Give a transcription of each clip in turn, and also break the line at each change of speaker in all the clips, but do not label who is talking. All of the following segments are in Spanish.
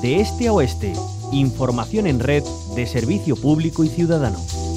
De este a oeste, información en red de servicio público y ciudadano.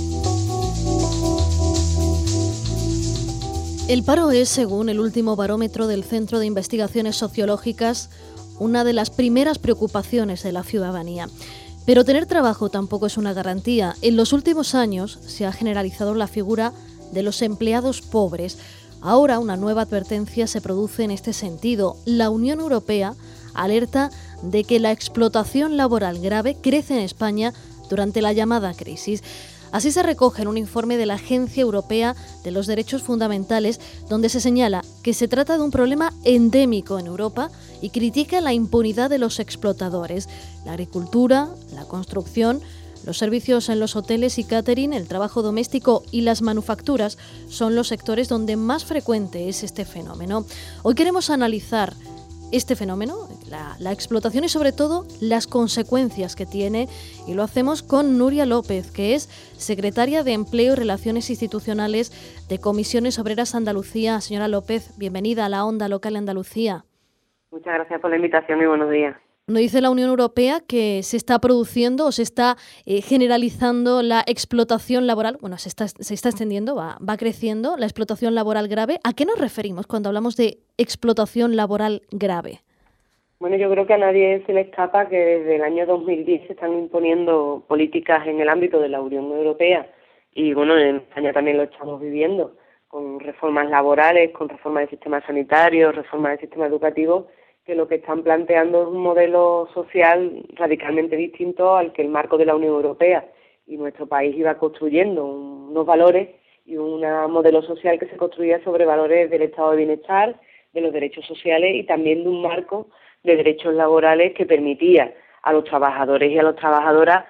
El paro es, según el último barómetro del Centro de Investigaciones Sociológicas, una de las primeras preocupaciones de la ciudadanía. Pero tener trabajo tampoco es una garantía. En los últimos años se ha generalizado la figura de los empleados pobres. Ahora una nueva advertencia se produce en este sentido. La Unión Europea alerta de que la explotación laboral grave crece en España durante la llamada crisis. Así se recoge en un informe de la Agencia Europea de los Derechos Fundamentales, donde se señala que se trata de un problema endémico en Europa y critica la impunidad de los explotadores. La agricultura, la construcción, los servicios en los hoteles y catering, el trabajo doméstico y las manufacturas son los sectores donde más frecuente es este fenómeno. Hoy queremos analizar este fenómeno, la explotación y sobre todo las consecuencias que tiene, y lo hacemos con Nuria López, que es secretaria de Empleo y Relaciones Institucionales de Comisiones Obreras Andalucía. Señora López, bienvenida a la Onda Local Andalucía.
Muchas gracias por la invitación y buenos días.
Nos dice la Unión Europea que se está produciendo o se está generalizando la explotación laboral, bueno, se está extendiendo, va creciendo la explotación laboral grave. ¿A qué nos referimos cuando hablamos de explotación laboral grave?
Bueno, yo creo que a nadie se le escapa que desde el año 2010 se están imponiendo políticas en el ámbito de la Unión Europea y, bueno, en España también lo estamos viviendo, con reformas laborales, con reformas del sistema sanitario, reformas del sistema educativo, que lo que están planteando es un modelo social radicalmente distinto al que el marco de la Unión Europea y nuestro país iba construyendo, unos valores y un modelo social que se construía sobre valores del estado de bienestar, de los derechos sociales y también de un marco de derechos laborales que permitía a los trabajadores y a las trabajadoras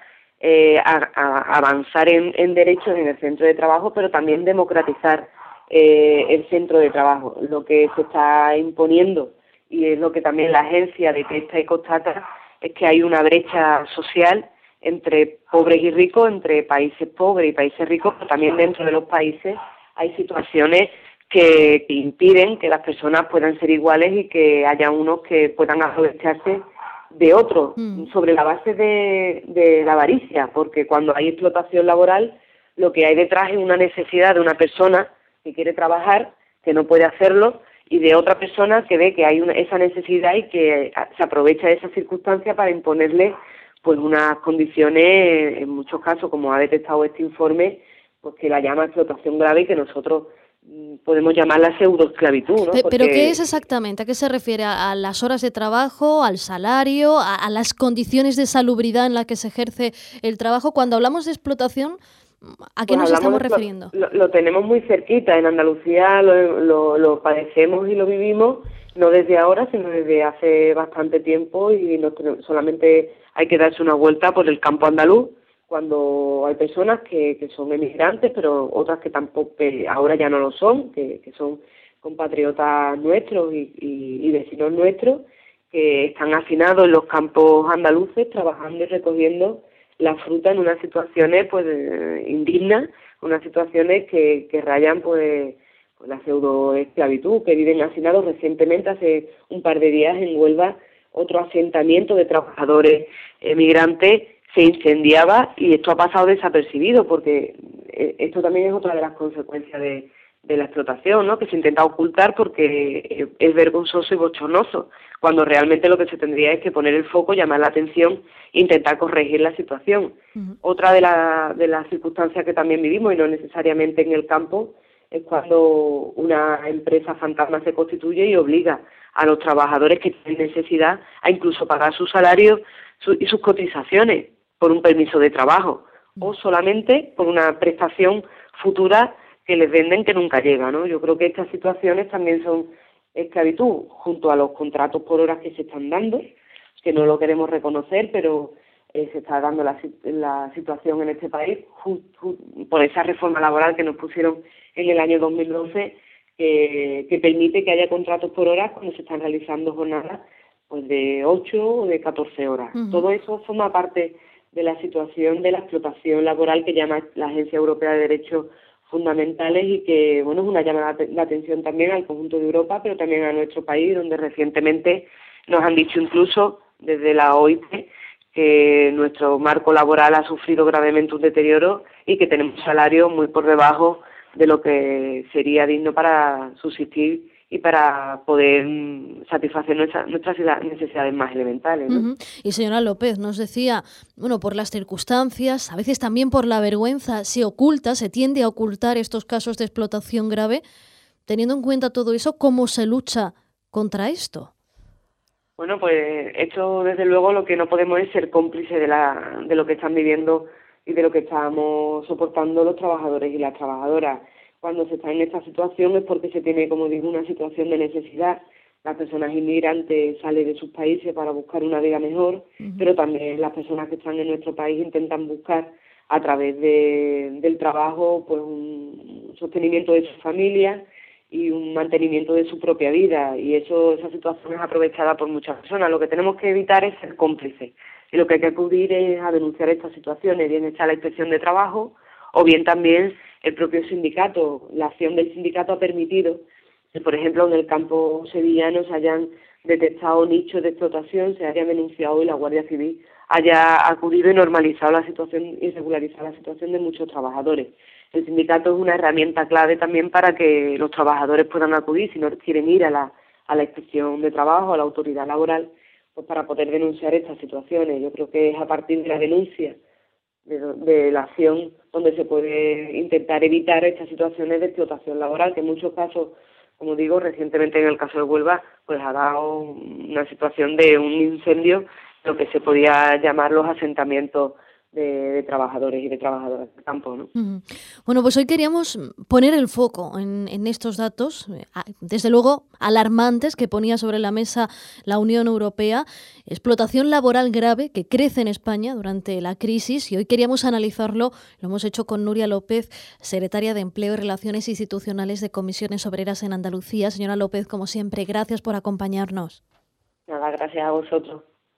avanzar en derechos en el centro de trabajo, pero también democratizar el centro de trabajo. Lo que se está imponiendo, y es lo que también la agencia detecta y constata, es que hay una brecha social entre pobres y ricos, entre países pobres y países ricos, pero también dentro de los países hay situaciones que impiden que las personas puedan ser iguales y que haya unos que puedan aprovecharse de otros, sobre la base de la avaricia, porque cuando hay explotación laboral, lo que hay detrás es una necesidad de una persona que quiere trabajar, que no puede hacerlo, y de otra persona que ve que hay esa necesidad y que se aprovecha de esa circunstancia para imponerle pues unas condiciones, en muchos casos, como ha detectado este informe, pues que la llama explotación grave y que nosotros podemos llamarla pseudoesclavitud, ¿no?
¿Pero qué es exactamente? ¿A qué se refiere? ¿A las horas de trabajo, al salario, a las condiciones de salubridad en las que se ejerce el trabajo? Cuando hablamos de explotación, ¿a qué nos estamos refiriendo?
Lo tenemos muy cerquita. En Andalucía lo padecemos y lo vivimos, no desde ahora, sino desde hace bastante tiempo, y solamente hay que darse una vuelta por el campo andaluz, cuando hay personas que son emigrantes, pero otras que tampoco, que ahora ya no lo son, que son compatriotas nuestros y vecinos nuestros, que están hacinados en los campos andaluces, trabajando y recogiendo la fruta en unas situaciones pues indignas, unas situaciones que rayan pues la pseudoesclavitud, que viven hacinados. Recientemente, hace un par de días, en Huelva, otro asentamiento de trabajadores emigrantes se incendiaba, y esto ha pasado desapercibido, porque esto también es otra de las consecuencias de la explotación, ¿no? Que se intenta ocultar porque es vergonzoso y bochornoso, cuando realmente lo que se tendría es que poner el foco, llamar la atención e intentar corregir la situación. Uh-huh. Otra de las circunstancias que también vivimos, y no necesariamente en el campo, es cuando una empresa fantasma se constituye y obliga a los trabajadores que tienen necesidad a incluso pagar sus salarios y sus cotizaciones por un permiso de trabajo, o solamente por una prestación futura que les venden que nunca llega, ¿no? Yo creo que estas situaciones también son esclavitud, junto a los contratos por horas que se están dando, que no lo queremos reconocer, pero se está dando la situación en este país por esa reforma laboral que nos pusieron en el año 2012, que permite que haya contratos por horas cuando se están realizando jornadas pues de 8 o de 14 horas. Uh-huh. Todo eso forma parte de la situación de la explotación laboral que llama la Agencia Europea de Derechos Fundamentales, y que, bueno, es una llamada de atención también al conjunto de Europa, pero también a nuestro país, donde recientemente nos han dicho incluso desde la OIT que nuestro marco laboral ha sufrido gravemente un deterioro y que tenemos salarios muy por debajo de lo que sería digno para subsistir y para poder satisfacer nuestras necesidades más elementales, ¿no?
Uh-huh. Y señora López, nos decía, bueno, por las circunstancias, a veces también por la vergüenza, se tiende a ocultar estos casos de explotación grave. Teniendo en cuenta todo eso, ¿cómo se lucha contra esto?
Bueno, pues esto desde luego lo que no podemos es ser cómplices de lo que están viviendo y de lo que estamos soportando los trabajadores y las trabajadoras. Cuando se está en esta situación es porque se tiene, como digo, una situación de necesidad. Las personas inmigrantes salen de sus países para buscar una vida mejor, pero también las personas que están en nuestro país intentan buscar a través del trabajo pues un sostenimiento de sus familias y un mantenimiento de su propia vida, y esa situación es aprovechada por muchas personas. Lo que tenemos que evitar es ser cómplices, y lo que hay que acudir es a denunciar estas situaciones, bien está la Inspección de Trabajo o bien también el propio sindicato. La acción del sindicato ha permitido que, por ejemplo, en el campo sevillano se hayan detectado nichos de explotación, se haya denunciado y la Guardia Civil haya acudido y normalizado la situación y regularizado la situación de muchos trabajadores. El sindicato es una herramienta clave también para que los trabajadores puedan acudir, si no quieren ir a la Inspección de Trabajo, a la autoridad laboral, pues para poder denunciar estas situaciones. Yo creo que es a partir de la denuncia, de la acción, donde se puede intentar evitar estas situaciones de explotación laboral, que en muchos casos, como digo, recientemente en el caso de Huelva, pues ha dado una situación de un incendio, lo que se podía llamar los asentamientos de trabajadores y de trabajadoras del campo, ¿no?
Uh-huh. Bueno, pues hoy queríamos poner el foco en estos datos, desde luego alarmantes, que ponía sobre la mesa la Unión Europea, explotación laboral grave que crece en España durante la crisis, y hoy queríamos analizarlo. Lo hemos hecho con Nuria López, secretaria de Empleo y Relaciones Institucionales de Comisiones Obreras en Andalucía. Señora López, como siempre, gracias por acompañarnos.
Nada, gracias a vosotros.